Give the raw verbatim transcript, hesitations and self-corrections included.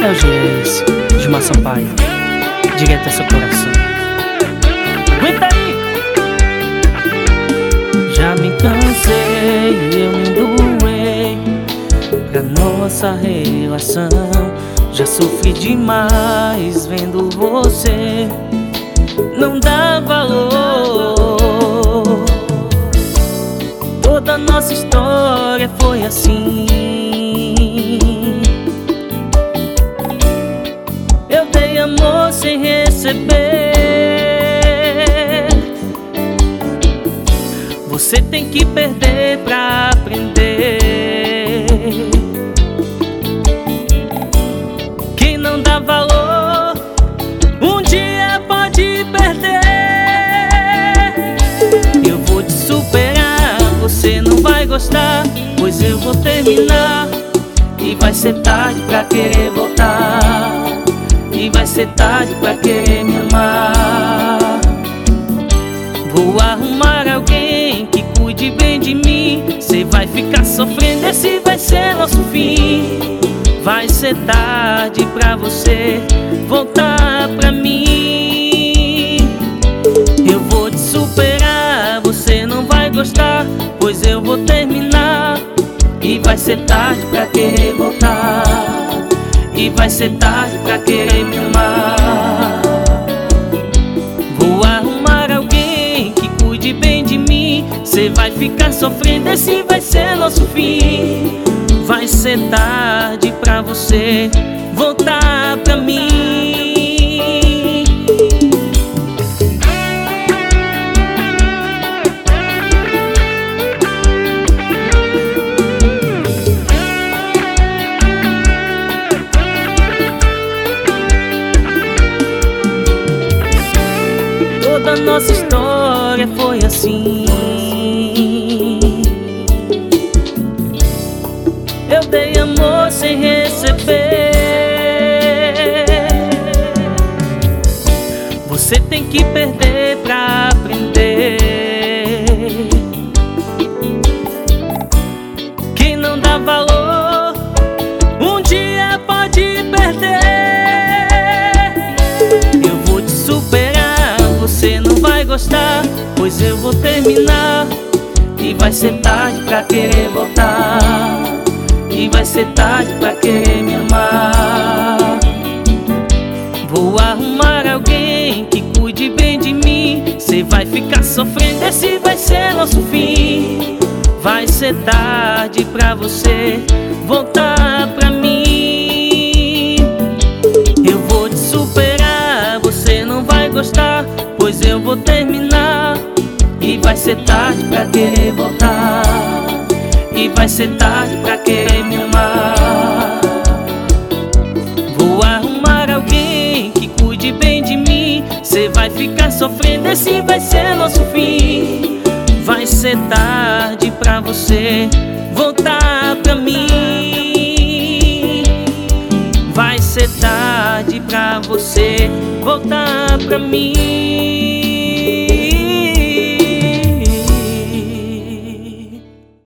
É o G S, Gilmar Sampaio, direto a seu coração. Aguenta aí! Já me cansei, eu me doei pra nossa relação. Já sofri demais vendo você não dá valor. Toda nossa história foi assim. Eu dei amor sem receber. Você tem que perder pra aprender. Quem não dá valor, um dia pode perder. Eu vou te superar, você não vai gostar, pois eu vou terminar. E vai ser tarde pra querer voltar. E vai ser tarde pra querer me amar. Vou arrumar alguém que cuide bem de mim. Cê vai ficar sofrendo, esse vai ser nosso fim. Vai ser tarde pra você voltar pra mim. Eu vou te superar, você não vai gostar, pois eu vou terminar. E vai ser tarde pra querer voltar. E vai ser tarde pra querer me amar. Vou arrumar alguém que cuide bem de mim. Cê vai ficar sofrendo, esse vai ser nosso fim. Vai ser tarde pra você voltar pra mim. Toda nossa história foi assim. Eu dei amor sem receber. Você tem que perder pra aprender. Quem não dá valor, um dia pode perder. Eu vou te superar, você não vai gostar, pois eu vou terminar. E vai ser tarde pra querer voltar. E vai ser tarde pra querer me amar. Vou arrumar alguém que cuide bem de mim. Cê vai ficar sofrendo, esse vai ser nosso fim. Vai ser tarde pra você voltar pra mim. Eu vou te superar, você não vai gostar, pois eu vou terminar. E vai ser tarde pra querer voltar. E vai ser tarde pra querer me amar. Vou arrumar alguém que cuide bem de mim. Cê vai ficar sofrendo, esse vai ser nosso fim. Vai ser tarde pra você voltar pra mim. Vai ser tarde pra você voltar pra mim.